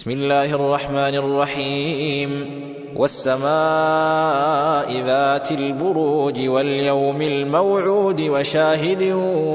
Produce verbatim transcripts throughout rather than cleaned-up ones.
بسم الله الرحمن الرحيم والسماء ذات البروج واليوم الموعود وشاهد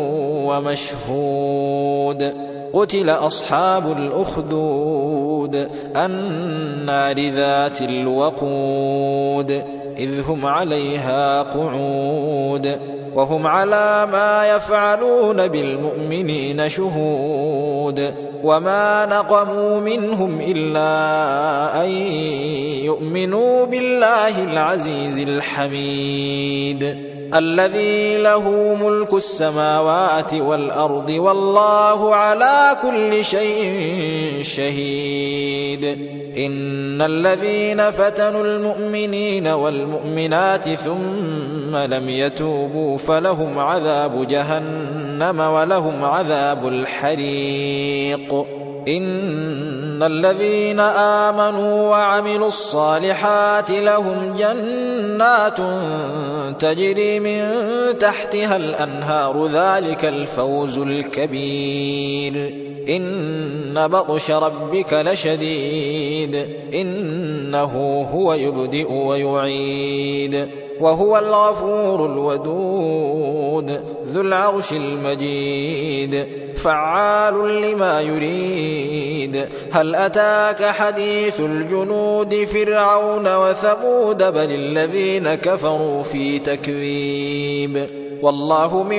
ومشهود قتل أصحاب الأخدود النار ذات الوقود إذ هم عليها قعود وهم على ما يفعلون بالمؤمنين شهود وما نقموا منهم إلا أن يؤمنوا بالله العزيز الحميد الذي له ملك السماوات والأرض والله على كل شيء شهيد إن الذين فتنوا المؤمنين والمؤمنات ثم لم يتوبوا فلهم عذاب جهنم ولهم عذاب الحريق إن الذين آمنوا وعملوا الصالحات لهم جنات تجري من تحتها الأنهار ذلك الفوز الكبير إن بطش ربك لشديد إنه هو يبدئ ويعيد وهو الغفور الودود ذو العرش المجيد فعال لما يريد هل أتاك حديث الجنود فرعون وثمود بل الذين كفروا في تكذيب والله من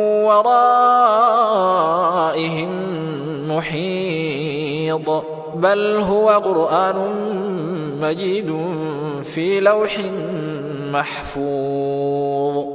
ورائهم محيط بل هو قرآن مجيد في لوح محفوظ